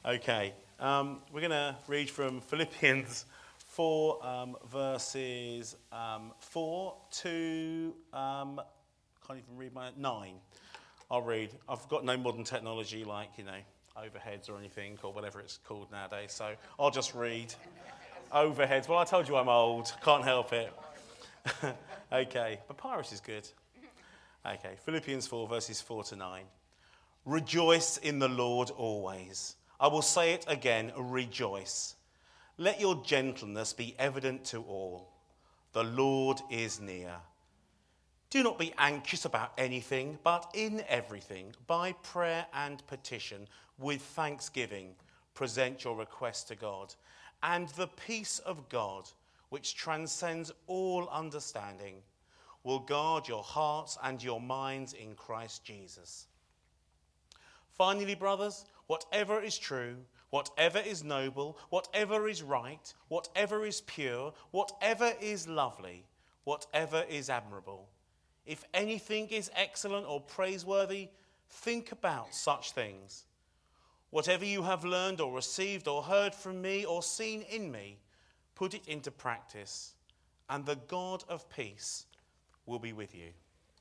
Okay, we're going to read from Philippians 4, verses 4 to, can't even read my, 9. I'll read. I've got no modern technology like, overheads or anything or whatever it's called nowadays, so I'll just read. Overheads, well, I told you I'm old, can't help it. Okay, papyrus is good. Okay, Philippians 4, verses 4 to 9. Rejoice in the Lord always. I will say it again, rejoice. Let your gentleness be evident to all. The Lord is near. Do not be anxious about anything, but in everything, by prayer and petition, with thanksgiving, present your request to God. And the peace of God, which transcends all understanding, will guard your hearts and your minds in Christ Jesus. Finally, brothers, whatever is true, whatever is noble, whatever is right, whatever is pure, whatever is lovely, whatever is admirable, if anything is excellent or praiseworthy, think about such things. Whatever you have learned or received or heard from me or seen in me, put it into practice, and the God of peace will be with you.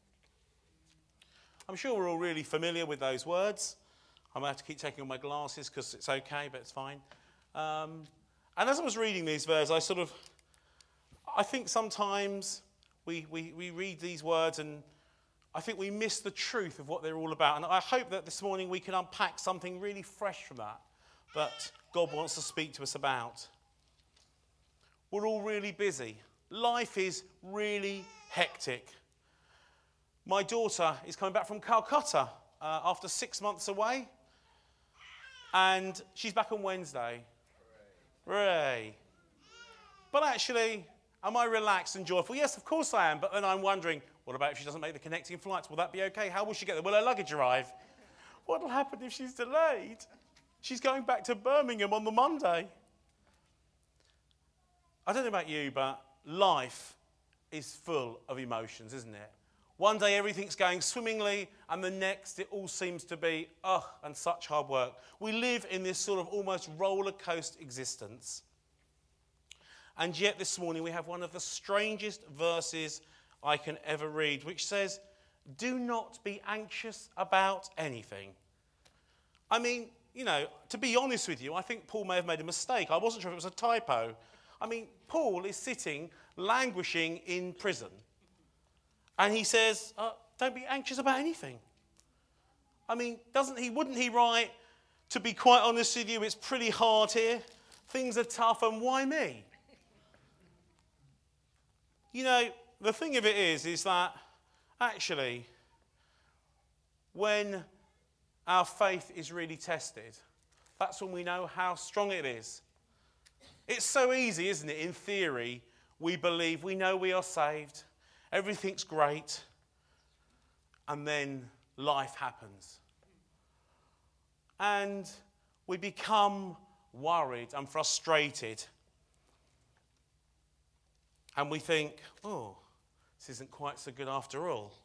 I'm sure we're all really familiar with those words. I might have to keep taking off my glasses because it's okay, but it's fine. And as I was reading these verses, I think sometimes we read these words and I think we miss the truth of what they're all about. And I hope that this morning we can unpack something really fresh from that God wants to speak to us about. We're all really busy. Life is really hectic. My daughter is coming back from Calcutta after 6 months away. And she's back on Wednesday. Hooray. But actually, am I relaxed and joyful? Yes, of course I am. But then I'm wondering, what about if she doesn't make the connecting flights? Will that be okay? How will she get there? Will her luggage arrive? What will happen if she's delayed? She's going back to Birmingham on the Monday. I don't know about you, but life is full of emotions, isn't it? One day everything's going swimmingly, and the next it all seems to be, and such hard work. We live in this sort of almost roller coaster existence. And yet this morning we have one of the strangest verses I can ever read, which says, do not be anxious about anything. I mean, to be honest with you, I think Paul may have made a mistake. I wasn't sure if it was a typo. I mean, Paul is sitting, languishing in prison. And he says, don't be anxious about anything. I mean, wouldn't he write, to be quite honest with you, it's pretty hard here. Things are tough, and why me? The thing of it is that actually, when our faith is really tested, that's when we know how strong it is. It's so easy, isn't it? In theory, we believe, we know we are saved. Everything's great, and then life happens. And we become worried and frustrated. And we think, this isn't quite so good after all.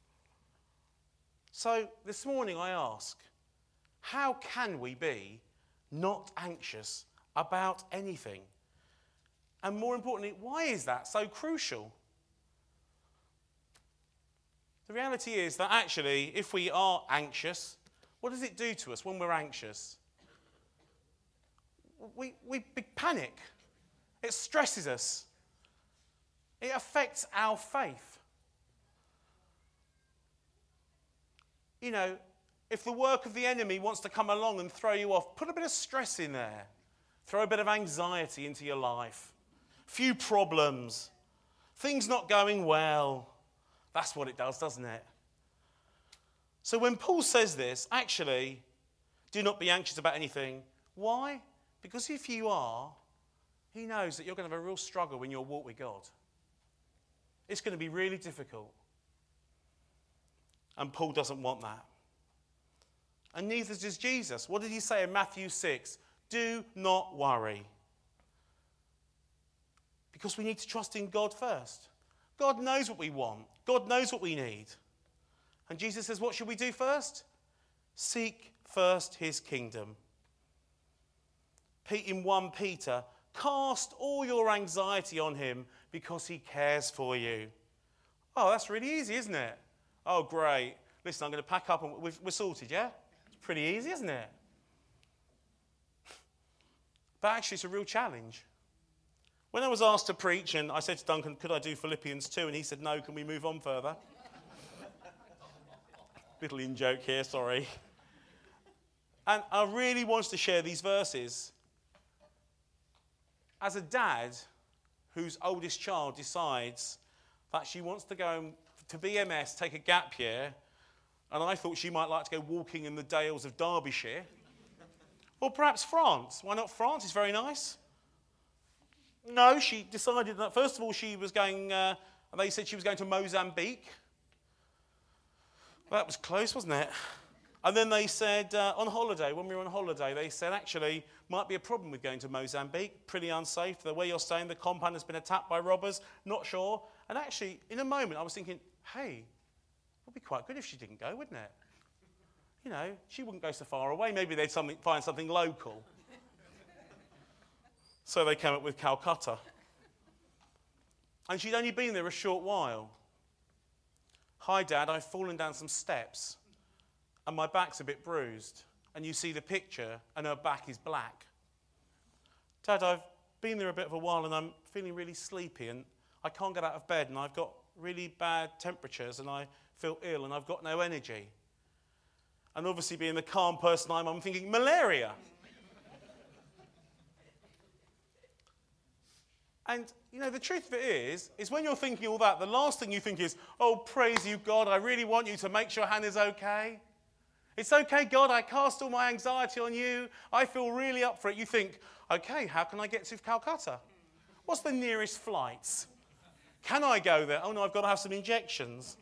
So this morning I ask, how can we be not anxious about anything? And more importantly, why is that so crucial? The reality is that actually, if we are anxious, what does it do to us when we're anxious? We panic. It stresses us. It affects our faith. If the work of the enemy wants to come along and throw you off, put a bit of stress in there. Throw a bit of anxiety into your life. Few problems. Things not going well. That's what it does, doesn't it? So when Paul says this, actually, do not be anxious about anything. Why? Because if you are, he knows that you're going to have a real struggle in your walk with God. It's going to be really difficult. And Paul doesn't want that. And neither does Jesus. What did he say in Matthew 6? Do not worry. Because we need to trust in God first. God knows what we want. God knows what we need. And Jesus says, what should we do first? Seek first his kingdom. in 1 Peter, cast all your anxiety on him because he cares for you. Oh, that's really easy, isn't it? Oh, great. Listen, I'm going to pack up and we're sorted, yeah? It's pretty easy, isn't it? But actually, it's a real challenge. When I was asked to preach, and I said to Duncan, could I do Philippians 2? And he said, no, can we move on further? Little in-joke here, sorry. And I really wanted to share these verses. As a dad whose oldest child decides that she wants to go to BMS, take a gap year, and I thought she might like to go walking in the dales of Derbyshire, or perhaps France. Why not France? It's very nice. No, she decided that, first of all, she was going, they said she was going to Mozambique. Well, that was close, wasn't it? And then they said, on holiday, when we were on holiday, they said, actually, might be a problem with going to Mozambique. Pretty unsafe. The way you're staying, the compound has been attacked by robbers. Not sure. And actually, in a moment, I was thinking, hey, it would be quite good if she didn't go, wouldn't it? You know, she wouldn't go so far away. Maybe they'd find something local. So they came up with Calcutta. And she'd only been there a short while. Hi, Dad, I've fallen down some steps. And my back's a bit bruised. And you see the picture, and her back is black. Dad, I've been there a bit of a while, and I'm feeling really sleepy, and I can't get out of bed, and I've got really bad temperatures, and I feel ill, and I've got no energy. And obviously, being the calm person I'm thinking, malaria. And, you know, the truth of it is when you're thinking all that, the last thing you think is, oh, praise you, God, I really want you to make sure Hannah's okay. It's okay, God, I cast all my anxiety on you. I feel really up for it. You think, okay, how can I get to Calcutta? What's the nearest flights? Can I go there? Oh, no, I've got to have some injections.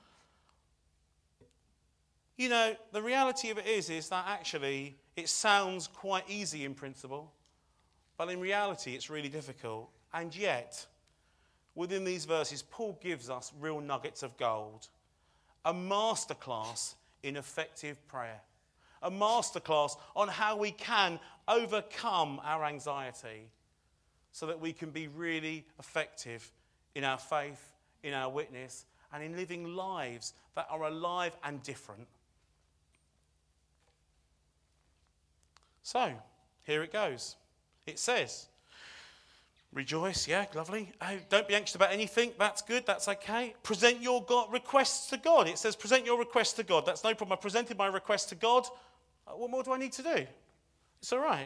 You know, the reality of it is that actually it sounds quite easy in principle, but in reality it's really difficult. And yet, within these verses, Paul gives us real nuggets of gold. A masterclass in effective prayer. A masterclass on how we can overcome our anxiety so that we can be really effective in our faith, in our witness, and in living lives that are alive and different. So, here it goes. It says, rejoice, yeah, lovely. Oh, don't be anxious about anything. That's good, that's okay. Present your requests to God. It says present your requests to God. That's no problem. I presented my request to God. What more do I need to do? It's all right.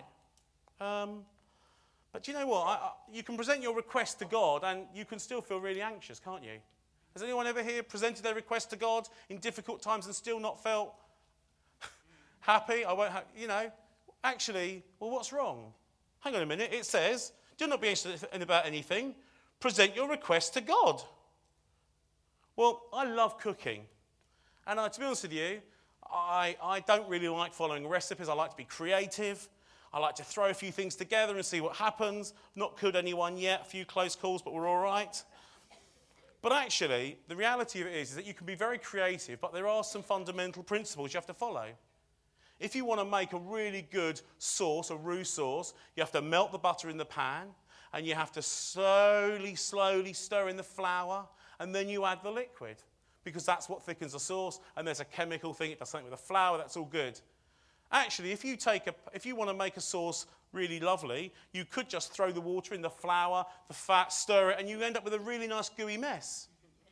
But do you know what? You can present your request to God and you can still feel really anxious, can't you? Has anyone ever here presented their request to God in difficult times and still not felt happy? Actually, well, what's wrong? Hang on a minute. It says, do not be anxious about anything. Present your request to God. Well, I love cooking. And to be honest with you, I don't really like following recipes. I like to be creative. I like to throw a few things together and see what happens. Not killed anyone yet. A few close calls, but we're all right. But actually, the reality of it is that you can be very creative, but there are some fundamental principles you have to follow. If you want to make a really good sauce, a roux sauce, you have to melt the butter in the pan, and you have to slowly stir in the flour, and then you add the liquid, because that's what thickens the sauce, and there's a chemical thing, it does something with the flour, that's all good. Actually, if you want to make a sauce really lovely, you could just throw the water in, the flour, the fat, stir it, and you end up with a really nice gooey mess.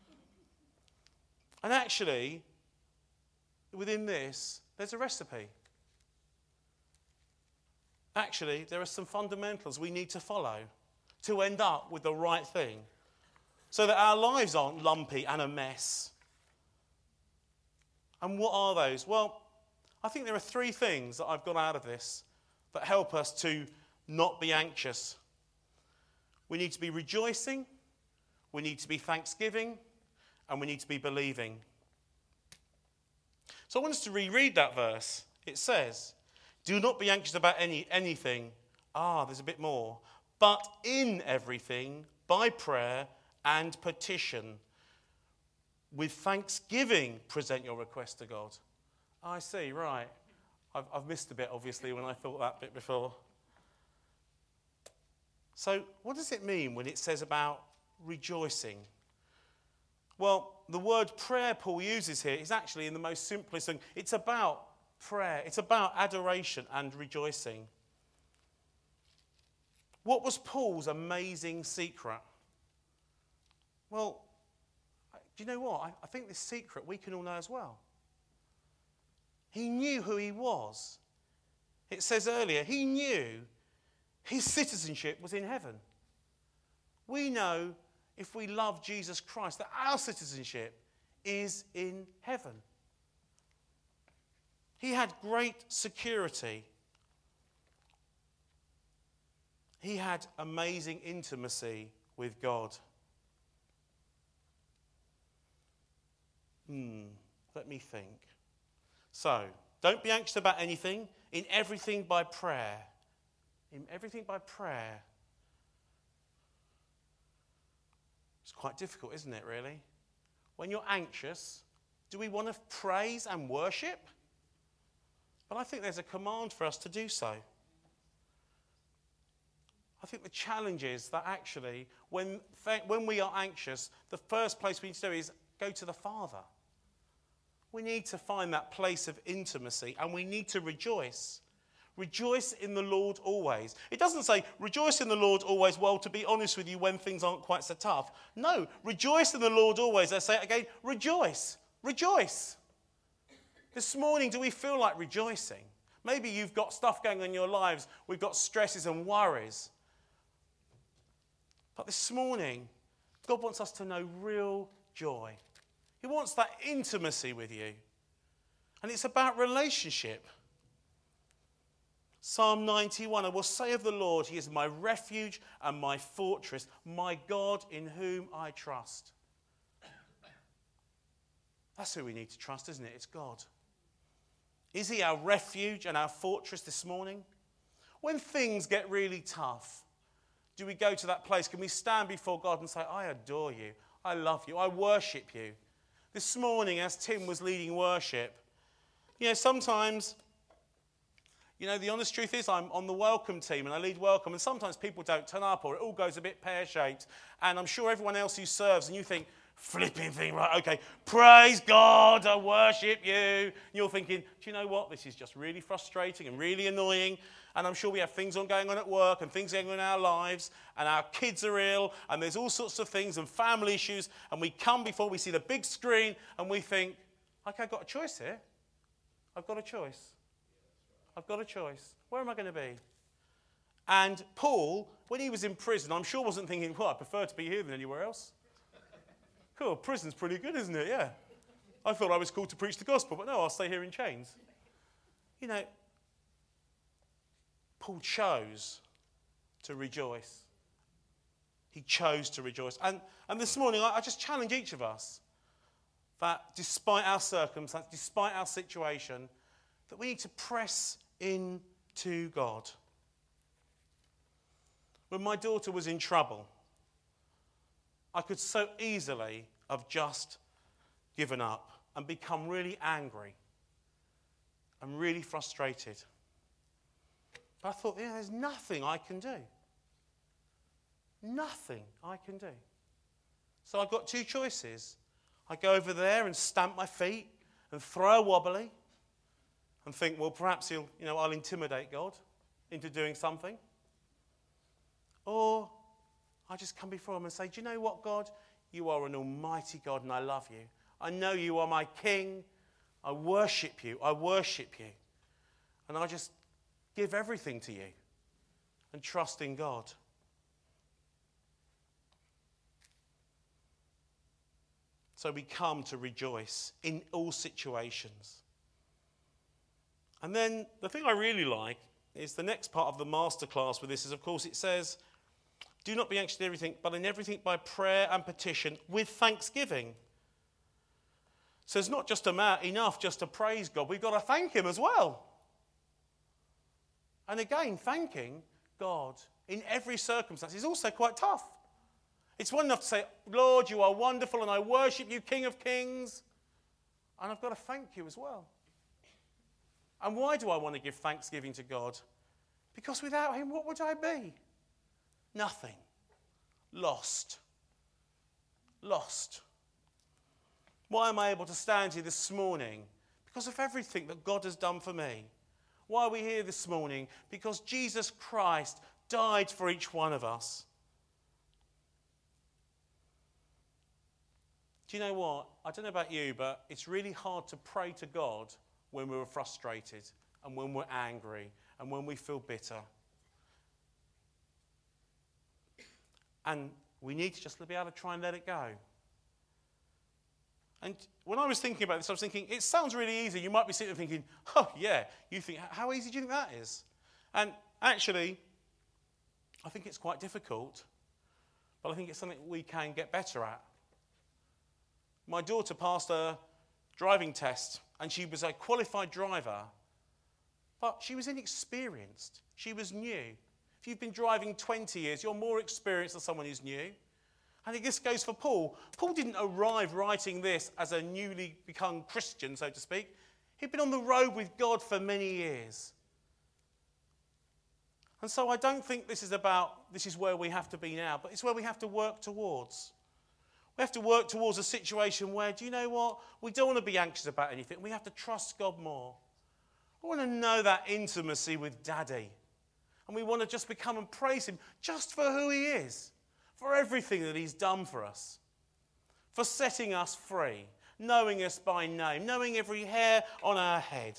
And actually, within this, there's a recipe. Actually, there are some fundamentals we need to follow to end up with the right thing so that our lives aren't lumpy and a mess. And what are those? Well, I think there are 3 things that I've got out of this that help us to not be anxious. We need to be rejoicing, we need to be thanksgiving, and we need to be believing. So I want us to reread that verse. It says, do not be anxious about anything. There's a bit more. But in everything, by prayer and petition, with thanksgiving, present your request to God. I see, right. I've missed a bit, obviously, when I thought that bit before. So what does it mean when it says about rejoicing? Well, the word prayer Paul uses here is actually in the most simplest thing. It's about prayer. It's about adoration and rejoicing. What was Paul's amazing secret? Well, do you know what? I think this secret we can all know as well. He knew who he was. It says earlier, he knew his citizenship was in heaven. We know, if we love Jesus Christ, that our citizenship is in heaven. He had great security. He had amazing intimacy with God. Let me think. So, don't be anxious about anything. In everything by prayer. In everything by prayer. It's quite difficult, isn't it, really? When you're anxious, do we want to praise and worship? But I think there's a command for us to do so. I think the challenge is that actually, when we are anxious, the first place we need to do is go to the Father. We need to find that place of intimacy, and we need to rejoice. Rejoice in the Lord always. It doesn't say, rejoice in the Lord always, well, to be honest with you, when things aren't quite so tough. No, rejoice in the Lord always. I say it again, rejoice. Rejoice. This morning, do we feel like rejoicing? Maybe you've got stuff going on in your lives. We've got stresses and worries. But this morning, God wants us to know real joy. He wants that intimacy with you. And it's about relationship. Psalm 91, I will say of the Lord, he is my refuge and my fortress, my God in whom I trust. That's who we need to trust, isn't it? It's God. Is he our refuge and our fortress this morning? When things get really tough, do we go to that place? Can we stand before God and say, I adore you, I love you, I worship you? This morning, as Tim was leading worship, sometimes, the honest truth is I'm on the welcome team and I lead welcome, and sometimes people don't turn up or it all goes a bit pear-shaped, and I'm sure everyone else who serves, and you think, flipping thing, right, okay, praise God, I worship you. And you're thinking, do you know what? This is just really frustrating and really annoying. And I'm sure we have things going on at work and things going on in our lives, and our kids are ill, and there's all sorts of things and family issues, and we come before we see the big screen and we think, okay, I've got a choice here. I've got a choice. I've got a choice. Where am I going to be? And Paul, when he was in prison, I'm sure wasn't thinking, well, I prefer to be here than anywhere else. Cool, prison's pretty good, isn't it? Yeah. I thought I was called to preach the gospel, but no, I'll stay here in chains. Paul chose to rejoice. He chose to rejoice. And this morning, I just challenge each of us that despite our circumstance, despite our situation, that we need to press into God. When my daughter was in trouble, I could so easily have just given up and become really angry and really frustrated. But I thought, there's nothing I can do. Nothing I can do. So I've got two choices. I go over there and stamp my feet and throw a wobbly and think, well, perhaps I'll intimidate God into doing something. Or I just come before him and say, do you know what, God? You are an almighty God and I love you. I know you are my King. I worship you. I worship you. And I just give everything to you and trust in God. So we come to rejoice in all situations. And then the thing I really like is the next part of the masterclass with this is, of course, it says, do not be anxious in everything, but in everything by prayer and petition with thanksgiving. So it's not just enough just to praise God. We've got to thank him as well. And again, thanking God in every circumstance is also quite tough. It's one enough to say, Lord, you are wonderful and I worship you, King of Kings. And I've got to thank you as well. And why do I want to give thanksgiving to God? Because without him, what would I be? Nothing. Lost. Lost. Why am I able to stand here this morning? Because of everything that God has done for me. Why are we here this morning? Because Jesus Christ died for each one of us. Do you know what? I don't know about you, but it's really hard to pray to God when we're frustrated and when we're angry and when we feel bitter. And we need to just be able to try and let it go. And when I was thinking about this, I was thinking, it sounds really easy. You might be sitting there thinking, oh, yeah. You think, how easy do you think that is? And actually, I think it's quite difficult. But I think it's something we can get better at. My daughter passed a driving test, and she was a qualified driver. But she was inexperienced. She was new. If you've been driving 20 years, you're more experienced than someone who's new. And this goes for Paul. Paul didn't arrive writing this as a newly become Christian, so to speak. He'd been on the road with God for many years. And so I don't think this is where we have to be now, but it's where we have to work towards. We have to work towards a situation where, do you know what? We don't want to be anxious about anything. We have to trust God more. We want to know that intimacy with Daddy. And we want to just become and praise him just for who he is, for everything that he's done for us, for setting us free, knowing us by name, knowing every hair on our head.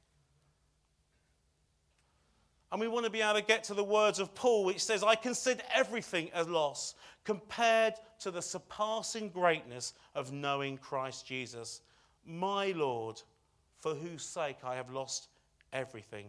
And we want to be able to get to the words of Paul, which says, I consider everything as loss compared to the surpassing greatness of knowing Christ Jesus, my Lord, for whose sake I have lost everything.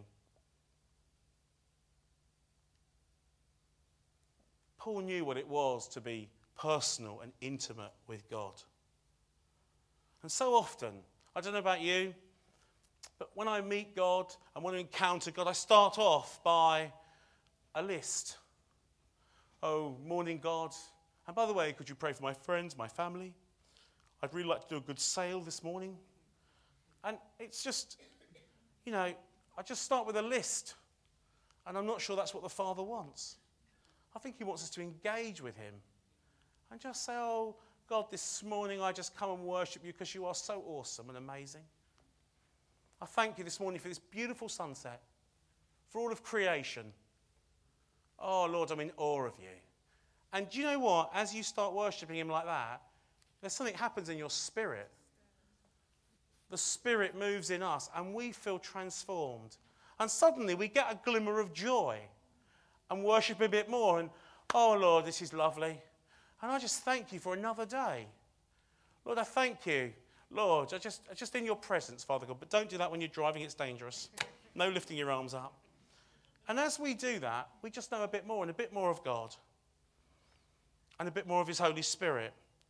Paul knew what it was to be personal and intimate with God. And so often, I don't know about you, but when I meet God and want to encounter God, I start off by a list. Oh, morning, God. And by the way, could you pray for my friends, my family? I'd really like to do a good sale this morning. And it's just, I just start with a list. And I'm not sure that's what the Father wants. I think he wants us to engage with him. And just say, oh, God, this morning I just come and worship you because you are so awesome and amazing. I thank you this morning for this beautiful sunset, for all of creation. Oh, Lord, I'm in awe of you. And do you know what? As you start worshipping him like that, there's something happens in your spirit. The Spirit moves in us and we feel transformed. And suddenly we get a glimmer of joy and worship a bit more. And, oh, Lord, this is lovely. And I just thank you for another day. Lord, I thank you. Lord, I just in your presence, Father God. But don't do that when you're driving. It's dangerous. No lifting your arms up. And as we do that, we just know a bit more and a bit more of God. And a bit more of his Holy Spirit.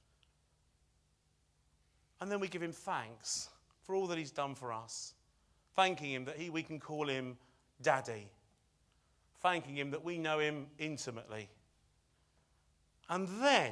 And then we give him thanks for all that he's done for us. Thanking him that we can call him Daddy. Thanking him that we know him intimately. And then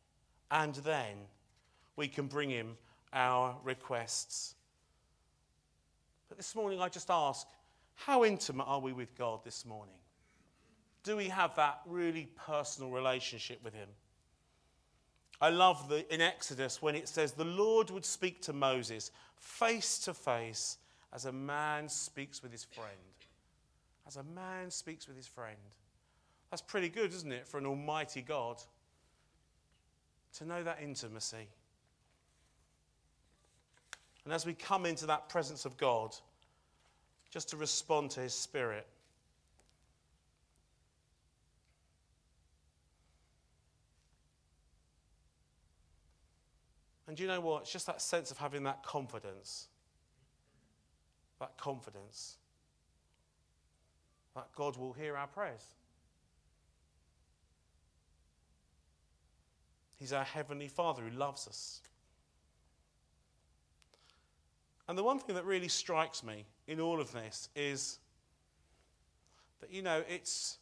we can bring him our requests. But this morning I just ask, how intimate are we with God this morning? Do we have that really personal relationship with him? I love in Exodus when it says, the Lord would speak to Moses face to face as a man speaks with his friend. As a man speaks with his friend. That's pretty good, isn't it, for an almighty God to know that intimacy. And as we come into that presence of God, just to respond to his Spirit. And do you know what? It's just that sense of having that confidence. That confidence. That God will hear our prayers. He's our Heavenly Father who loves us. And the one thing that really strikes me in all of this is that, it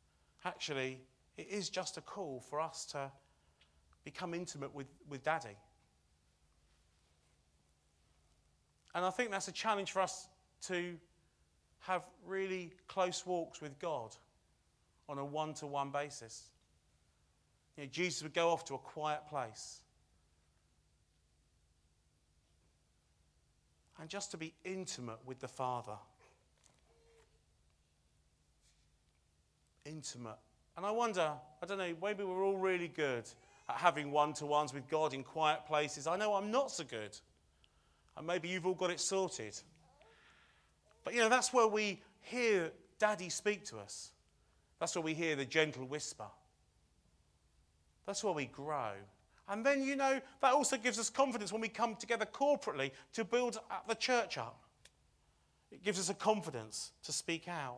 is just a call for us to become intimate with Daddy. And I think that's a challenge for us to have really close walks with God on a one-to-one basis. Jesus would go off to a quiet place. And just to be intimate with the Father. Intimate. And I wonder, I don't know, maybe we're all really good at having one-to-ones with God in quiet places. I know I'm not so good. And maybe you've all got it sorted. But that's where we hear Daddy speak to us. That's where we hear the gentle whisper. That's where we grow. And then, that also gives us confidence when we come together corporately to build the church up. It gives us a confidence to speak out.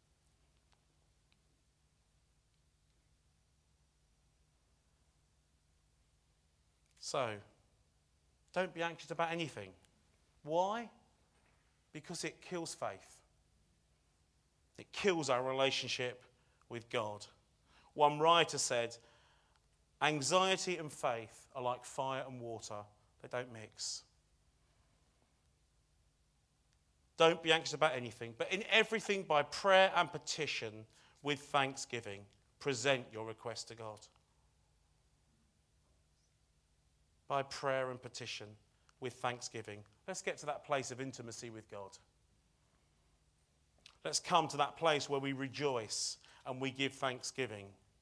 So, don't be anxious about anything. Why? Because it kills faith. It kills our relationship with God. One writer said, anxiety and faith are like fire and water. They don't mix. Don't be anxious about anything, but in everything by prayer and petition with thanksgiving, present your request to God. By prayer and petition with thanksgiving. Let's get to that place of intimacy with God. Let's come to that place where we rejoice and we give thanksgiving.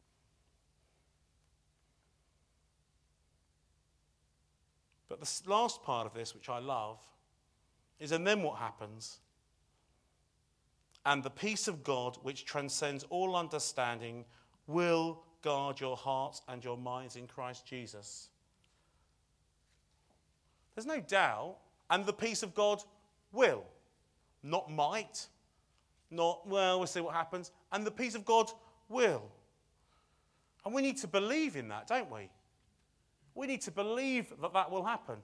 But the last part of this, which I love, is and then what happens? And the peace of God, which transcends all understanding, will guard your hearts and your minds in Christ Jesus. There's no doubt, and the peace of God will. Not might, not, well, we'll see what happens. And the peace of God will. And we need to believe in that, don't we? We need to believe that that will happen.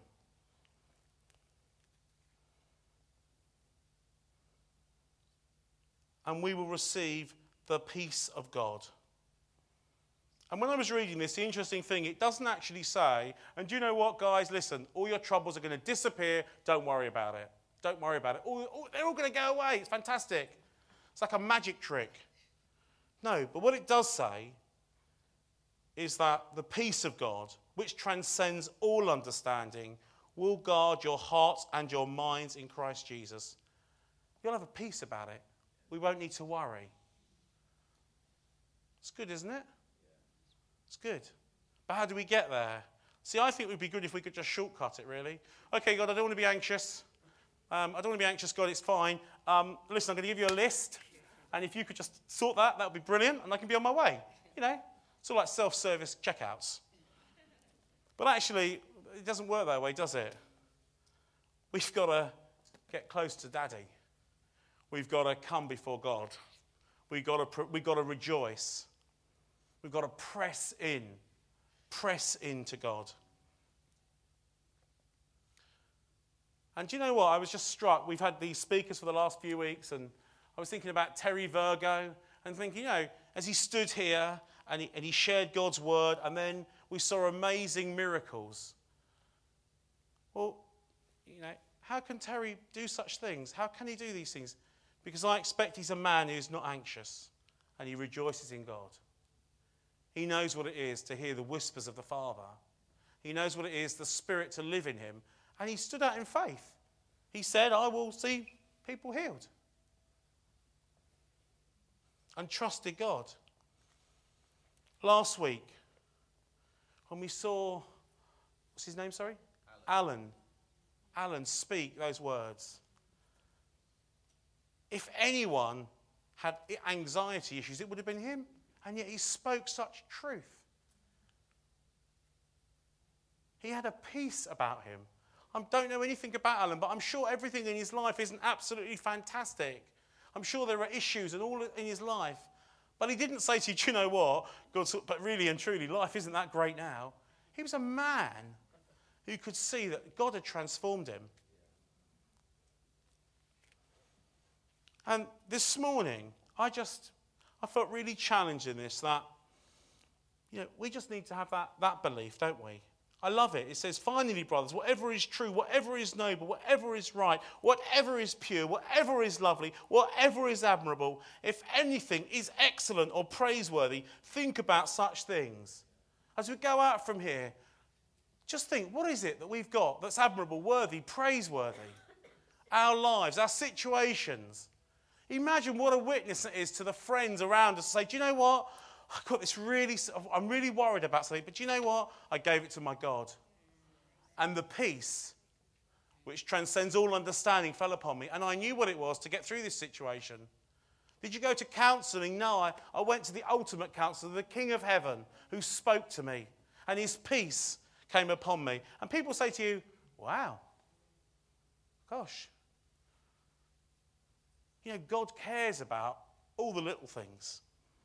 And we will receive the peace of God. And when I was reading this, the interesting thing, it doesn't actually say, and do you know what, guys? Listen, all your troubles are going to disappear. Don't worry about it. Don't worry about it. They're all going to go away. It's fantastic. It's like a magic trick. No, but what it does say is that the peace of God, which transcends all understanding, will guard your hearts and your minds in Christ Jesus. You'll have a peace about it. We won't need to worry. It's good, isn't it? It's good. But how do we get there? See, I think it would be good if we could just shortcut it, really. Okay, God, I don't want to be anxious. I don't want to be anxious, God, it's fine. Listen, I'm going to give you a list. And if you could just sort that would be brilliant. And I can be on my way. It's all like self-service checkouts. But actually, it doesn't work that way, does it? We've got to get close to Daddy. We've got to come before God. We've got to rejoice. We've got to press into God. And do you know what? I was just struck. We've had these speakers for the last few weeks, and I was thinking about Terry Virgo and thinking, as he stood here and he shared God's word, and then we saw amazing miracles. Well, how can Terry do such things? How can he do these things? Because I expect he's a man who's not anxious, and he rejoices in God. He knows what it is to hear the whispers of the Father. He knows what it is, the Spirit to live in him. And he stood out in faith. He said, I will see people healed. And trusted God. Last week, when we saw, what's his name, sorry? Alan speak those words. If anyone had anxiety issues, it would have been him. And yet he spoke such truth. He had a peace about him. I don't know anything about Alan, but I'm sure everything in his life isn't absolutely fantastic. I'm sure there are issues and all in his life. But he didn't say to you, do you know what? But really and truly, life isn't that great now. He was a man who could see that God had transformed him. And this morning, I felt really challenged in this, that we just need to have that belief, don't we? I love it. It says, finally, brothers, whatever is true, whatever is noble, whatever is right, whatever is pure, whatever is lovely, whatever is admirable, if anything is excellent or praiseworthy, think about such things. As we go out from here, just think, what is it that we've got that's admirable, worthy, praiseworthy? Our lives, our situations. Imagine what a witness it is to the friends around us to say, do you know what? I've got this I'm really worried about something, but do you know what? I gave it to my God. And the peace, which transcends all understanding, fell upon me. And I knew what it was to get through this situation. Did you go to counselling? No, I went to the ultimate counsellor, the King of Heaven, who spoke to me. And his peace came upon me. And people say to you, wow, gosh. You know, God cares about all the little things.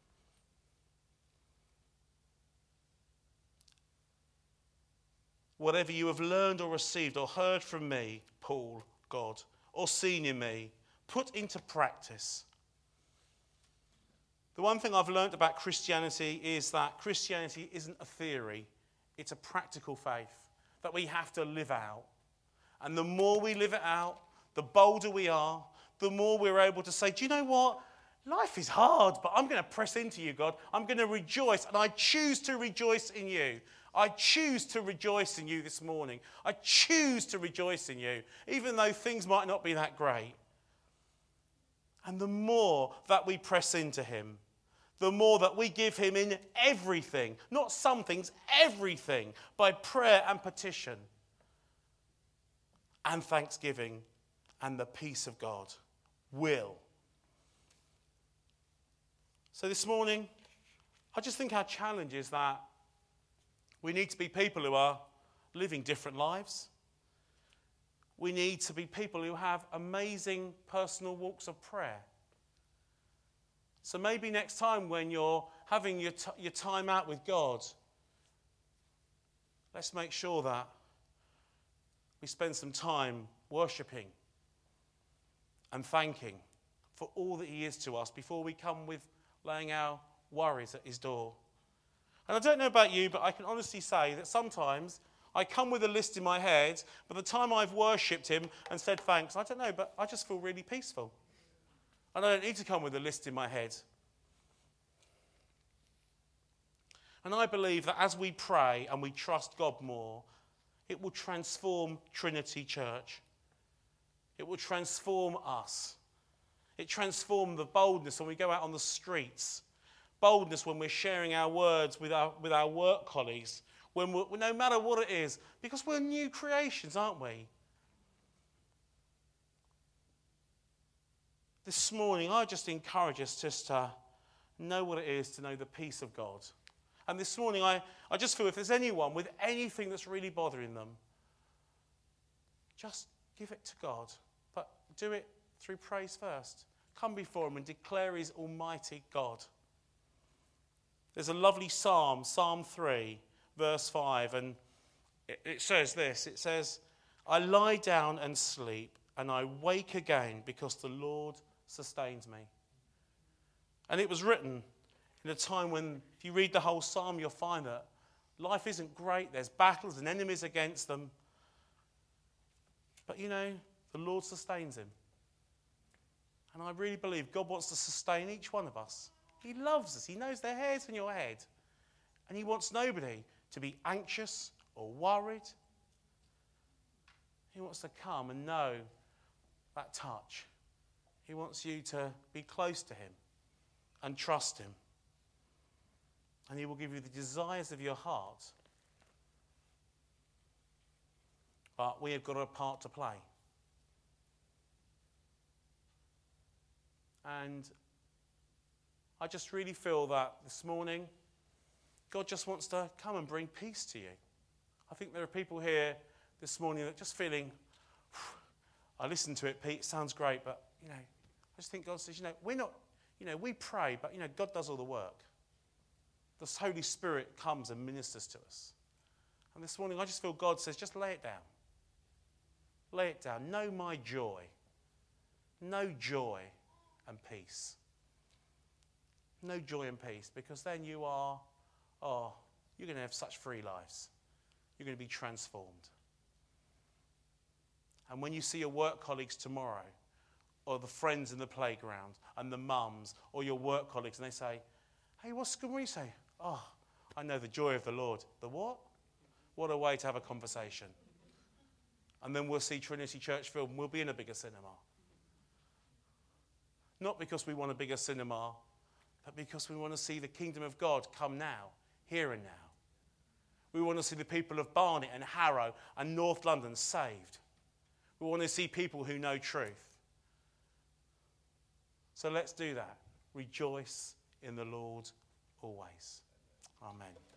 Whatever you have learned or received or heard from me, Paul, God, or seen in me, put into practice. The one thing I've learned about Christianity is that Christianity isn't a theory, it's a practical faith that we have to live out. And the more we live it out, the bolder we are, the more we're able to say, do you know what? Life is hard, but I'm going to press into you, God. I'm going to rejoice, and I choose to rejoice in you. I choose to rejoice in you this morning. I choose to rejoice in you, even though things might not be that great. And the more that we press into him, the more that we give him in everything, not some things, everything, by prayer and petition and thanksgiving, and the peace of God will. So this morning, I just think our challenge is that we need to be people who are living different lives. We need to be people who have amazing personal walks of prayer. So maybe next time when you're having your time out with God, let's make sure that we spend some time worshipping and thanking for all that he is to us before we come with laying our worries at his door. And I don't know about you, but I can honestly say that sometimes I come with a list in my head, by the time I've worshipped him and said thanks, I don't know, but I just feel really peaceful. And I don't need to come with a list in my head. And I believe that as we pray and we trust God more, it will transform Trinity Church. It will transform us. It transforms the boldness when we go out on the streets. Boldness when we're sharing our words with our work colleagues. No matter what it is. Because we're new creations, aren't we? This morning, I just encourage us just to know what it is to know the peace of God. And this morning, I just feel if there's anyone with anything that's really bothering them, just give it to God. But do it through praise first. Come before him and declare he's Almighty God. There's a lovely psalm, Psalm 3, verse 5, and it says this. It says, I lie down and sleep, and I wake again because the Lord sustains me. And it was written in a time when, if you read the whole psalm, you'll find that life isn't great. There's battles and enemies against them. But, you know, the Lord sustains him. And I really believe God wants to sustain each one of us. He loves us. He knows the hairs on your head. And he wants nobody to be anxious or worried. He wants to come and know that touch. He wants you to be close to him and trust him. And he will give you the desires of your heart. But we have got a part to play. And I just really feel that this morning, God just wants to come and bring peace to you. I think there are people here this morning that are just feeling, I listened to it, Pete, it sounds great, but, you know, I just think God says, we're not, we pray, but, God does all the work. The Holy Spirit comes and ministers to us. And this morning, I just feel God says, just lay it down. Lay it down. Know my joy. Know joy and peace. No joy and peace, because then you're going to have such free lives. You're going to be transformed. And when you see your work colleagues tomorrow, or the friends in the playground, and the mums, or your work colleagues, and they say, hey, what's good? What do you say? Oh, I know the joy of the Lord. The what? What a way to have a conversation. And then we'll see Trinity Church film. We'll be in a bigger cinema. Not because we want a bigger cinema, but because we want to see the kingdom of God come now, here and now. We want to see the people of Barnet and Harrow and North London saved. We want to see people who know truth. So let's do that. Rejoice in the Lord always. Amen.